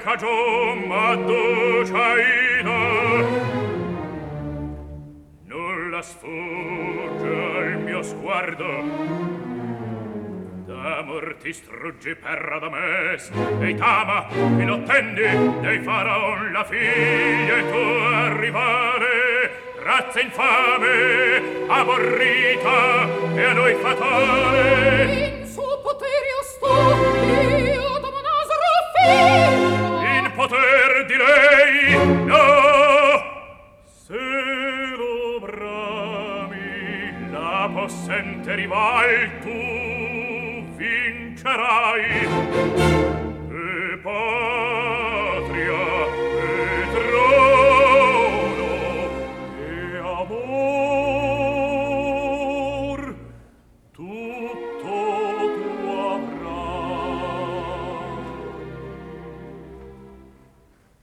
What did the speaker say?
cagion m'adduciaida. Nulla sfugge al mio sguardo, d'amor ti struggi per Radames, e t'ama, che lo attendi, dei faraon la figlia, e tu arrivare, razza infame, aborrita, e a noi fatale. In suo potere io sto, io da Monasro figlia. In poter di lei, no! Se lo brami, la possente rival tu vincerai. E patria, e trono, e amor, tu